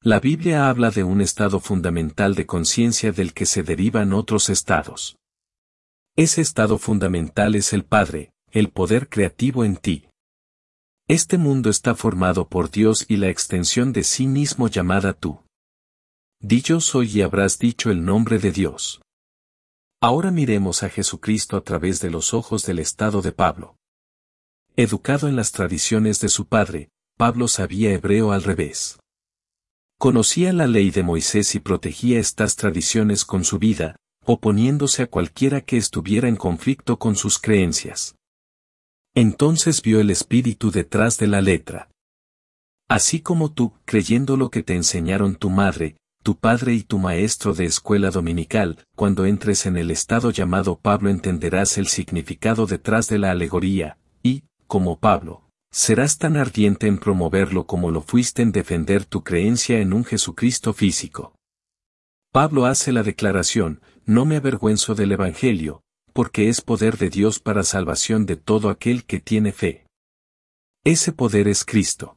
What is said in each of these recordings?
La Biblia habla de un estado fundamental de conciencia del que se derivan otros estados. Ese estado fundamental es el Padre, el poder creativo en ti. Este mundo está formado por Dios y la extensión de sí mismo llamada tú. Di yo soy y habrás dicho el nombre de Dios. Ahora miremos a Jesucristo a través de los ojos del estado de Pablo. Educado en las tradiciones de su padre, Pablo sabía hebreo al revés. Conocía la ley de Moisés y protegía estas tradiciones con su vida, oponiéndose a cualquiera que estuviera en conflicto con sus creencias. Entonces vio el espíritu detrás de la letra. Así como tú, creyendo lo que te enseñaron tu madre, tu padre y tu maestro de escuela dominical, cuando entres en el estado llamado Pablo entenderás el significado detrás de la alegoría, y, como Pablo, serás tan ardiente en promoverlo como lo fuiste en defender tu creencia en un Jesucristo físico. Pablo hace la declaración, no me avergüenzo del Evangelio, porque es poder de Dios para salvación de todo aquel que tiene fe. Ese poder es Cristo.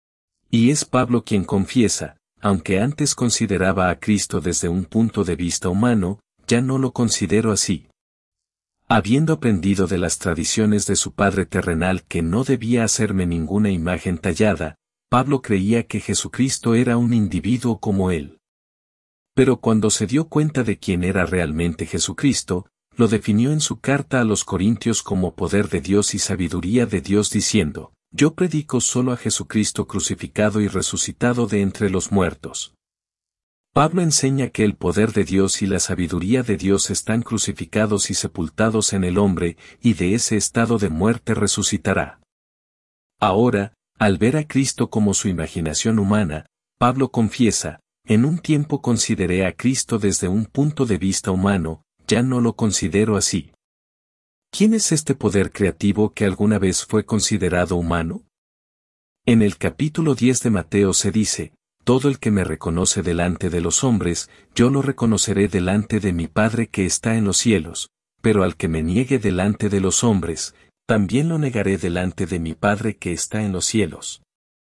Y es Pablo quien confiesa, aunque antes consideraba a Cristo desde un punto de vista humano, ya no lo considero así. Habiendo aprendido de las tradiciones de su padre terrenal que no debía hacerme ninguna imagen tallada, Pablo creía que Jesucristo era un individuo como él. Pero cuando se dio cuenta de quién era realmente Jesucristo, lo definió en su carta a los Corintios como poder de Dios y sabiduría de Dios diciendo, yo predico solo a Jesucristo crucificado y resucitado de entre los muertos. Pablo enseña que el poder de Dios y la sabiduría de Dios están crucificados y sepultados en el hombre, y de ese estado de muerte resucitará. Ahora, al ver a Cristo como su imaginación humana, Pablo confiesa, en un tiempo consideré a Cristo desde un punto de vista humano, ya no lo considero así. ¿Quién es este poder creativo que alguna vez fue considerado humano? En el capítulo 10 de Mateo se dice, todo el que me reconoce delante de los hombres, yo lo reconoceré delante de mi Padre que está en los cielos, pero al que me niegue delante de los hombres, también lo negaré delante de mi Padre que está en los cielos.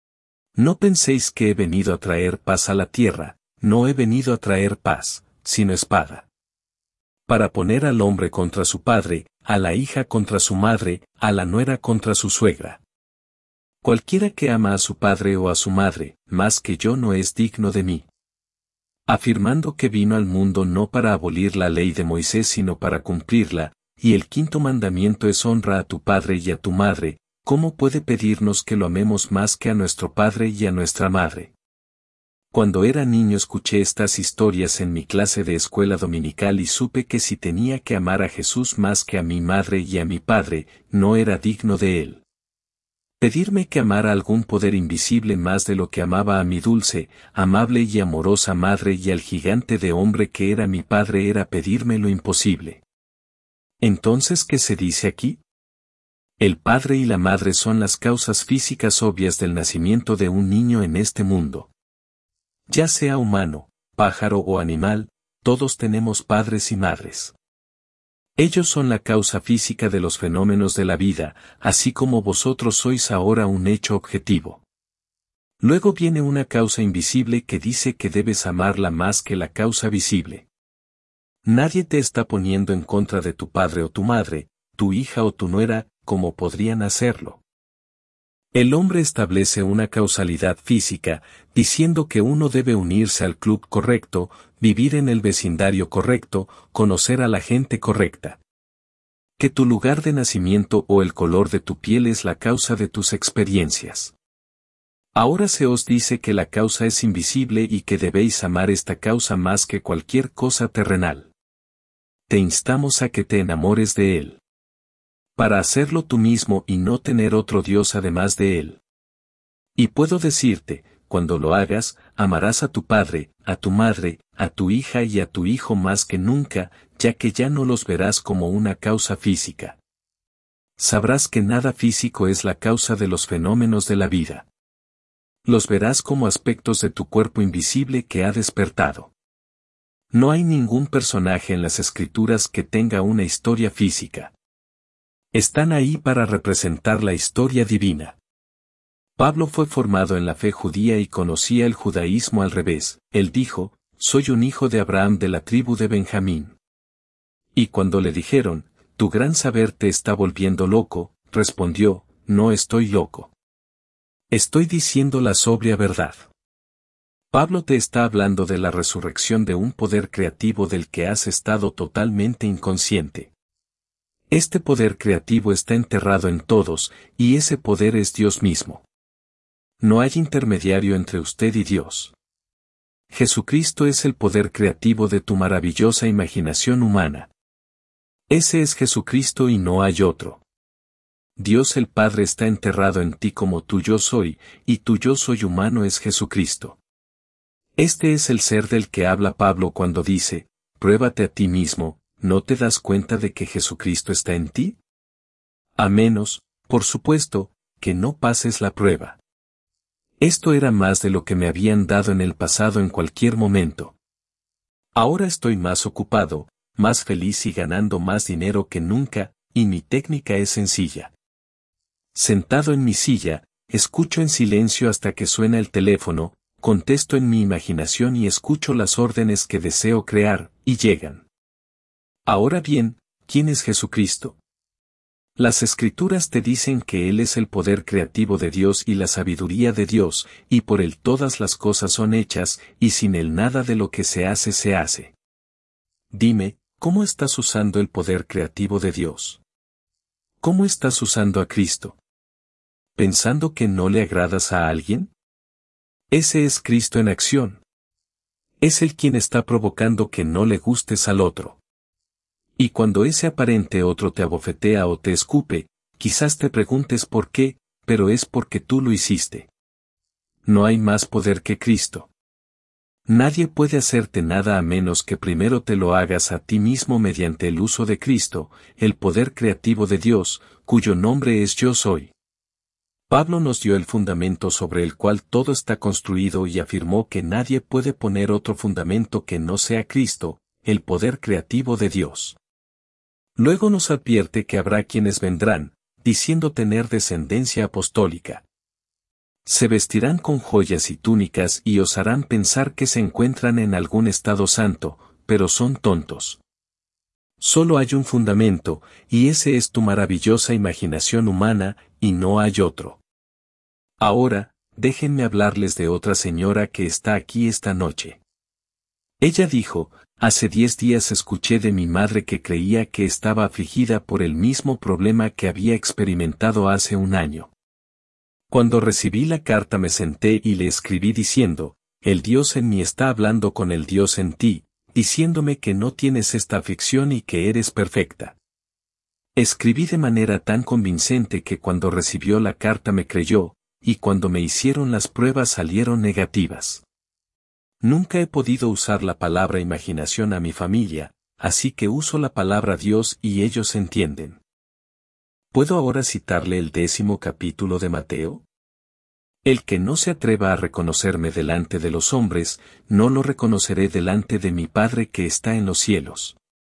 No penséis que he venido a traer paz a la tierra, no he venido a traer paz, sino espada. Para poner al hombre contra su padre, a la hija contra su madre, a la nuera contra su suegra. Cualquiera que ama a su padre o a su madre, más que yo no es digno de mí. Afirmando que vino al mundo no para abolir la ley de Moisés sino para cumplirla, y el quinto mandamiento es honra a tu padre y a tu madre, ¿cómo puede pedirnos que lo amemos más que a nuestro padre y a nuestra madre? Cuando era niño escuché estas historias en mi clase de escuela dominical y supe que si tenía que amar a Jesús más que a mi madre y a mi padre, no era digno de él. Pedirme que amara algún poder invisible más de lo que amaba a mi dulce, amable y amorosa madre y al gigante de hombre que era mi padre era pedirme lo imposible. Entonces, ¿qué se dice aquí? El padre y la madre son las causas físicas obvias del nacimiento de un niño en este mundo. Ya sea humano, pájaro o animal, todos tenemos padres y madres. Ellos son la causa física de los fenómenos de la vida, así como vosotros sois ahora un hecho objetivo. Luego viene una causa invisible que dice que debes amarla más que la causa visible. Nadie te está poniendo en contra de tu padre o tu madre, tu hija o tu nuera, como podrían hacerlo. El hombre establece una causalidad física, diciendo que uno debe unirse al club correcto, vivir en el vecindario correcto, conocer a la gente correcta. Que tu lugar de nacimiento o el color de tu piel es la causa de tus experiencias. Ahora se os dice que la causa es invisible y que debéis amar esta causa más que cualquier cosa terrenal. Te instamos a que te enamores de él. Para hacerlo tú mismo y no tener otro Dios además de él. Y puedo decirte, cuando lo hagas, amarás a tu padre, a tu madre, a tu hija y a tu hijo más que nunca, ya que ya no los verás como una causa física. Sabrás que nada físico es la causa de los fenómenos de la vida. Los verás como aspectos de tu cuerpo invisible que ha despertado. No hay ningún personaje en las escrituras que tenga una historia física. Están ahí para representar la historia divina. Pablo fue formado en la fe judía y conocía el judaísmo al revés. Él dijo, soy un hijo de Abraham de la tribu de Benjamín. Y cuando le dijeron, tu gran saber te está volviendo loco, respondió, no estoy loco. Estoy diciendo la sobria verdad. Pablo te está hablando de la resurrección de un poder creativo del que has estado totalmente inconsciente. Este poder creativo está enterrado en todos, y ese poder es Dios mismo. No hay intermediario entre usted y Dios. Jesucristo es el poder creativo de tu maravillosa imaginación humana. Ese es Jesucristo y no hay otro. Dios el Padre está enterrado en ti como tu yo soy, y tu yo soy humano es Jesucristo. Este es el ser del que habla Pablo cuando dice, pruébate a ti mismo, ¿no te das cuenta de que Jesucristo está en ti? A menos, por supuesto, que no pases la prueba. Esto era más de lo que me habían dado en el pasado en cualquier momento. Ahora estoy más ocupado, más feliz y ganando más dinero que nunca, y mi técnica es sencilla. Sentado en mi silla, escucho en silencio hasta que suena el teléfono, contesto en mi imaginación y escucho las órdenes que deseo crear, y llegan. Ahora bien, ¿quién es Jesucristo? Las Escrituras te dicen que Él es el poder creativo de Dios y la sabiduría de Dios, y por Él todas las cosas son hechas, y sin Él nada de lo que se hace se hace. Dime, ¿cómo estás usando el poder creativo de Dios? ¿Cómo estás usando a Cristo? ¿Pensando que no le agradas a alguien? Ese es Cristo en acción. Es Él quien está provocando que no le gustes al otro. Y cuando ese aparente otro te abofetea o te escupe, quizás te preguntes por qué, pero es porque tú lo hiciste. No hay más poder que Cristo. Nadie puede hacerte nada a menos que primero te lo hagas a ti mismo mediante el uso de Cristo, el poder creativo de Dios, cuyo nombre es Yo Soy. Pablo nos dio el fundamento sobre el cual todo está construido y afirmó que nadie puede poner otro fundamento que no sea Cristo, el poder creativo de Dios. Luego nos advierte que habrá quienes vendrán, diciendo tener descendencia apostólica. Se vestirán con joyas y túnicas y os harán pensar que se encuentran en algún estado santo, pero son tontos. Solo hay un fundamento, y ese es tu maravillosa imaginación humana, y no hay otro. Ahora, déjenme hablarles de otra señora que está aquí esta noche. Ella dijo, hace 10 días escuché de mi madre que creía que estaba afligida por el mismo problema que había experimentado hace un año. Cuando recibí la carta me senté y le escribí diciendo, el Dios en mí está hablando con el Dios en ti, diciéndome que no tienes esta aflicción y que eres perfecta. Escribí de manera tan convincente que cuando recibió la carta me creyó, y cuando me hicieron las pruebas salieron negativas. Nunca he podido usar la palabra imaginación a mi familia, así que uso la palabra Dios y ellos entienden. ¿Puedo ahora citarle el 10º capítulo de Mateo? El que no se atreva a reconocerme delante de los hombres, no lo reconoceré delante de mi Padre que está en los cielos.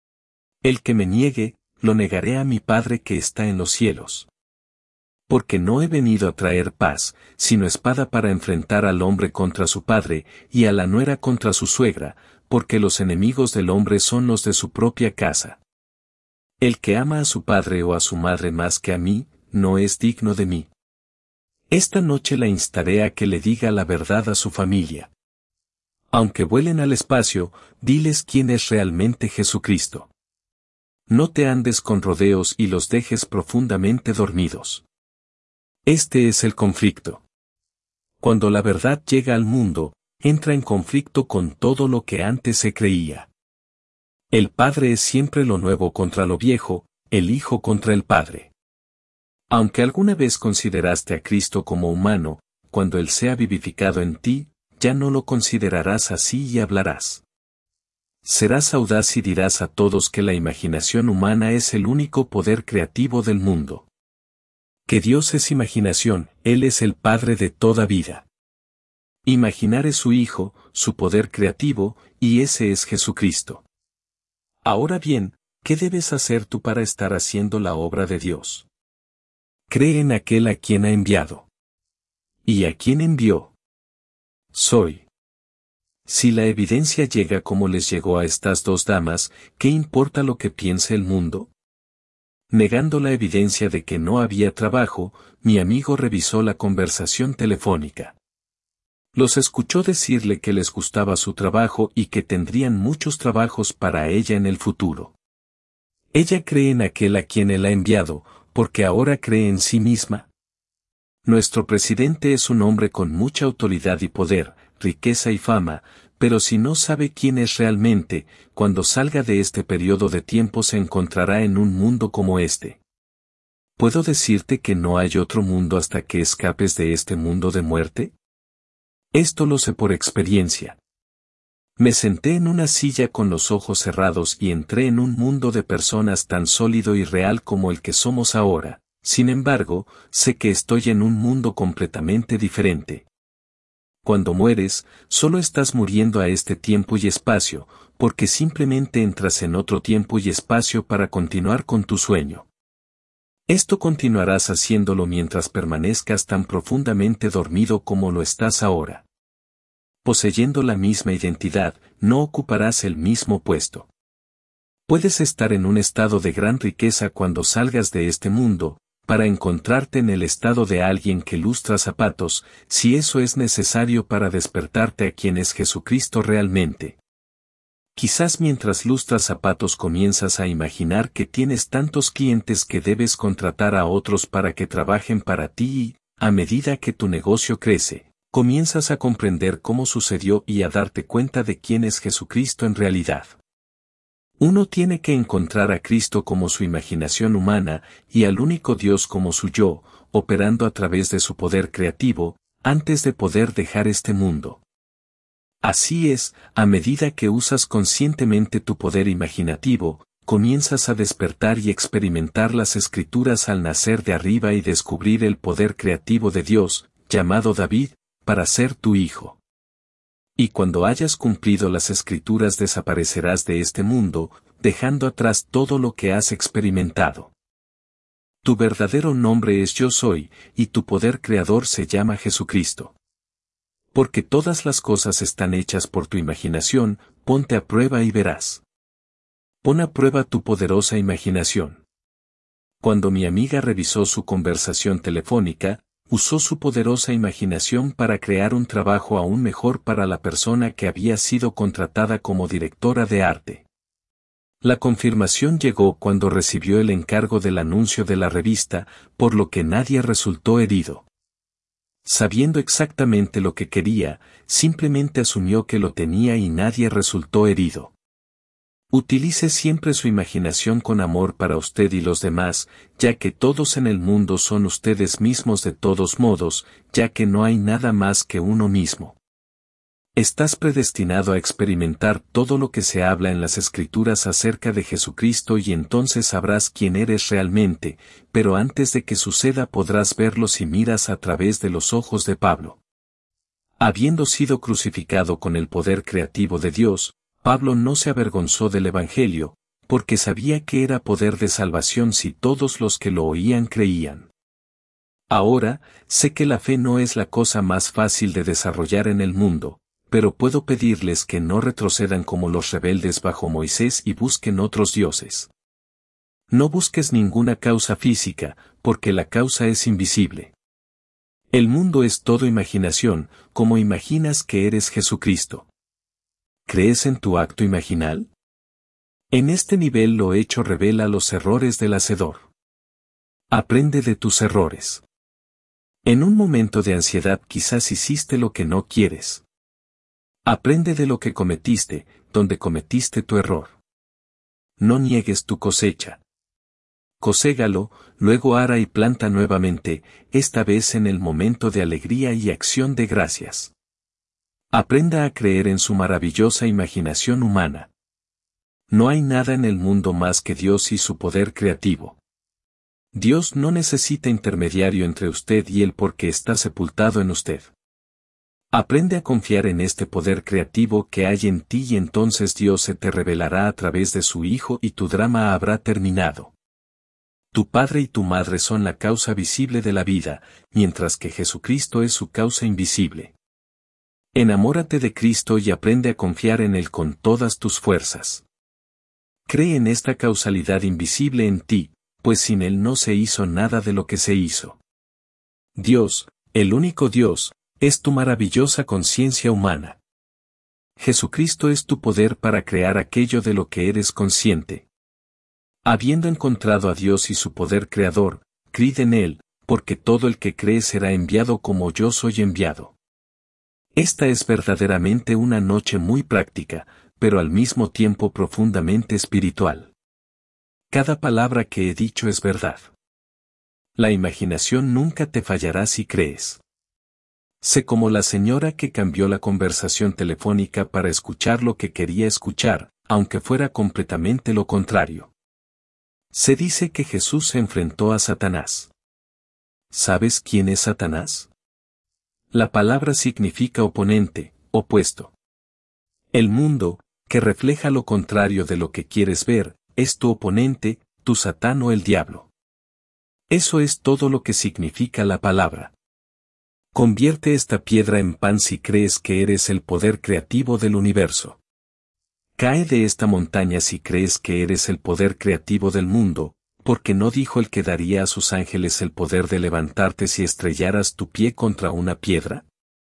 El que me niegue, lo negaré a mi Padre que está en los cielos. Porque no he venido a traer paz, sino espada para enfrentar al hombre contra su padre, y a la nuera contra su suegra, porque los enemigos del hombre son los de su propia casa. El que ama a su padre o a su madre más que a mí, no es digno de mí. Esta noche la instaré a que le diga la verdad a su familia. Aunque vuelen al espacio, diles quién es realmente Jesucristo. No te andes con rodeos y los dejes profundamente dormidos. Este es el conflicto. Cuando la verdad llega al mundo, entra en conflicto con todo lo que antes se creía. El Padre es siempre lo nuevo contra lo viejo, el Hijo contra el Padre. Aunque alguna vez consideraste a Cristo como humano, cuando Él sea vivificado en ti, ya no lo considerarás así y hablarás. Serás audaz y dirás a todos que la imaginación humana es el único poder creativo del mundo. Que Dios es imaginación, Él es el Padre de toda vida. Imaginar es su Hijo, su poder creativo, y ese es Jesucristo. Ahora bien, ¿qué debes hacer tú para estar haciendo la obra de Dios? Cree en aquel a quien ha enviado. ¿Y a quién envió? Soy. Si la evidencia llega como les llegó a estas dos damas, ¿qué importa lo que piense el mundo? Negando la evidencia de que no había trabajo, mi amigo revisó la conversación telefónica. Los escuchó decirle que les gustaba su trabajo y que tendrían muchos trabajos para ella en el futuro. Ella cree en aquel a quien él ha enviado, porque ahora cree en sí misma. Nuestro presidente es un hombre con mucha autoridad y poder, riqueza y fama, pero si no sabe quién es realmente, cuando salga de este periodo de tiempo se encontrará en un mundo como este. ¿Puedo decirte que no hay otro mundo hasta que escapes de este mundo de muerte? Esto lo sé por experiencia. Me senté en una silla con los ojos cerrados y entré en un mundo de personas tan sólido y real como el que somos ahora. Sin embargo, sé que estoy en un mundo completamente diferente. Cuando mueres, solo estás muriendo a este tiempo y espacio, porque simplemente entras en otro tiempo y espacio para continuar con tu sueño. Esto continuarás haciéndolo mientras permanezcas tan profundamente dormido como lo estás ahora. Poseyendo la misma identidad, no ocuparás el mismo puesto. Puedes estar en un estado de gran riqueza cuando salgas de este mundo, para encontrarte en el estado de alguien que lustra zapatos, si eso es necesario para despertarte a quien es Jesucristo realmente. Quizás mientras lustras zapatos comienzas a imaginar que tienes tantos clientes que debes contratar a otros para que trabajen para ti y, a medida que tu negocio crece, comienzas a comprender cómo sucedió y a darte cuenta de quién es Jesucristo en realidad. Uno tiene que encontrar a Cristo como su imaginación humana y al único Dios como su yo, operando a través de su poder creativo, antes de poder dejar este mundo. Así es, a medida que usas conscientemente tu poder imaginativo, comienzas a despertar y experimentar las escrituras al nacer de arriba y descubrir el poder creativo de Dios, llamado David, para ser tu hijo. Y cuando hayas cumplido las escrituras desaparecerás de este mundo, dejando atrás todo lo que has experimentado. Tu verdadero nombre es Yo Soy, y tu poder creador se llama Jesucristo. Porque todas las cosas están hechas por tu imaginación, ponte a prueba y verás. Pon a prueba tu poderosa imaginación. Cuando mi amiga revisó su conversación telefónica, usó su poderosa imaginación para crear un trabajo aún mejor para la persona que había sido contratada como directora de arte. La confirmación llegó cuando recibió el encargo del anuncio de la revista, por lo que nadie resultó herido. Sabiendo exactamente lo que quería, simplemente asumió que lo tenía y nadie resultó herido. Utilice siempre su imaginación con amor para usted y los demás, ya que todos en el mundo son ustedes mismos de todos modos, ya que no hay nada más que uno mismo. Estás predestinado a experimentar todo lo que se habla en las Escrituras acerca de Jesucristo y entonces sabrás quién eres realmente, pero antes de que suceda podrás verlo si miras a través de los ojos de Pablo. Habiendo sido crucificado con el poder creativo de Dios, Pablo no se avergonzó del Evangelio, porque sabía que era poder de salvación si todos los que lo oían creían. Ahora, sé que la fe no es la cosa más fácil de desarrollar en el mundo, pero puedo pedirles que no retrocedan como los rebeldes bajo Moisés y busquen otros dioses. No busques ninguna causa física, porque la causa es invisible. El mundo es todo imaginación, como imaginas que eres Jesucristo. ¿Crees en tu acto imaginal? En este nivel lo hecho revela los errores del hacedor. Aprende de tus errores. En un momento de ansiedad quizás hiciste lo que no quieres. Aprende de lo que cometiste, donde cometiste tu error. No niegues tu cosecha. Coségalo, luego ara y planta nuevamente, esta vez en el momento de alegría y acción de gracias. Aprenda a creer en su maravillosa imaginación humana. No hay nada en el mundo más que Dios y su poder creativo. Dios no necesita intermediario entre usted y Él porque está sepultado en usted. Aprende a confiar en este poder creativo que hay en ti y entonces Dios se te revelará a través de su Hijo y tu drama habrá terminado. Tu padre y tu madre son la causa visible de la vida, mientras que Jesucristo es su causa invisible. Enamórate de Cristo y aprende a confiar en Él con todas tus fuerzas. Cree en esta causalidad invisible en ti, pues sin Él no se hizo nada de lo que se hizo. Dios, el único Dios, es tu maravillosa conciencia humana. Jesucristo es tu poder para crear aquello de lo que eres consciente. Habiendo encontrado a Dios y su poder creador, creed en Él, porque todo el que cree será enviado como yo soy enviado. Esta es verdaderamente una noche muy práctica, pero al mismo tiempo profundamente espiritual. Cada palabra que he dicho es verdad. La imaginación nunca te fallará si crees. Sé como la señora que cambió la conversación telefónica para escuchar lo que quería escuchar, aunque fuera completamente lo contrario. Se dice que Jesús se enfrentó a Satanás. ¿Sabes quién es Satanás? La palabra significa oponente, opuesto. El mundo, que refleja lo contrario de lo que quieres ver, es tu oponente, tu Satán o el diablo. Eso es todo lo que significa la palabra. Convierte esta piedra en pan si crees que eres el poder creativo del universo. Cae de esta montaña si crees que eres el poder creativo del mundo, porque no dijo el que daría a sus ángeles el poder de levantarte si estrellaras tu pie contra una piedra.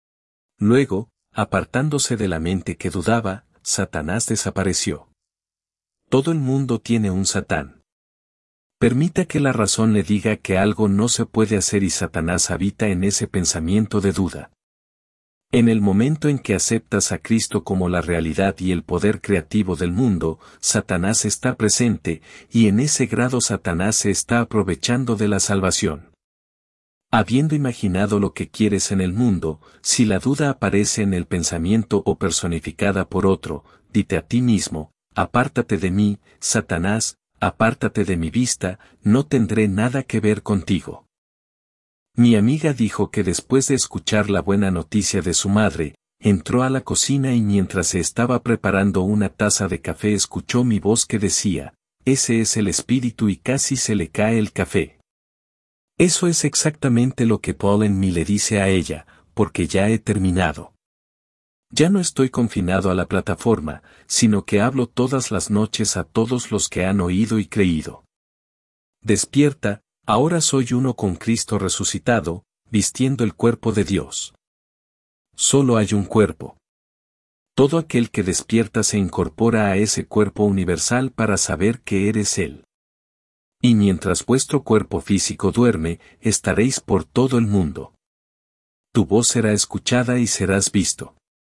Luego, apartándose de la mente que dudaba, Satanás desapareció. Todo el mundo tiene un Satán. Permita que la razón le diga que algo no se puede hacer y Satanás habita en ese pensamiento de duda. En el momento en que aceptas a Cristo como la realidad y el poder creativo del mundo, Satanás está presente, y en ese grado Satanás se está aprovechando de la salvación. Habiendo imaginado lo que quieres en el mundo, si la duda aparece en el pensamiento o personificada por otro, dite a ti mismo, apártate de mí, Satanás, apártate de mi vista, no tendré nada que ver contigo. Mi amiga dijo que después de escuchar la buena noticia de su madre, entró a la cocina y mientras se estaba preparando una taza de café escuchó mi voz que decía, ese es el espíritu y casi se le cae el café. Eso es exactamente lo que Paul en mí le dice a ella, porque ya he terminado. Ya no estoy confinado a la plataforma, sino que hablo todas las noches a todos los que han oído y creído. Despierta, ahora soy uno con Cristo resucitado, vistiendo el cuerpo de Dios. Solo hay un cuerpo. Todo aquel que despierta se incorpora a ese cuerpo universal para saber que eres Él. Y mientras vuestro cuerpo físico duerme, estaréis por todo el mundo. Tu voz será escuchada y serás visto.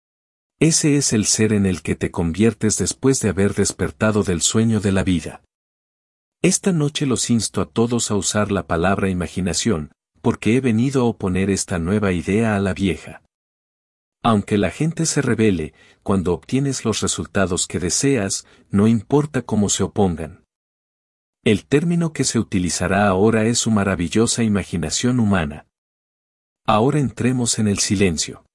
Ese es el ser en el que te conviertes después de haber despertado del sueño de la vida. Esta noche los insto a todos a usar la palabra imaginación, porque he venido a oponer esta nueva idea a la vieja. Aunque la gente se rebele, cuando obtienes los resultados que deseas, no importa cómo se opongan. El término que se utilizará ahora es su maravillosa imaginación humana. Ahora entremos en el silencio.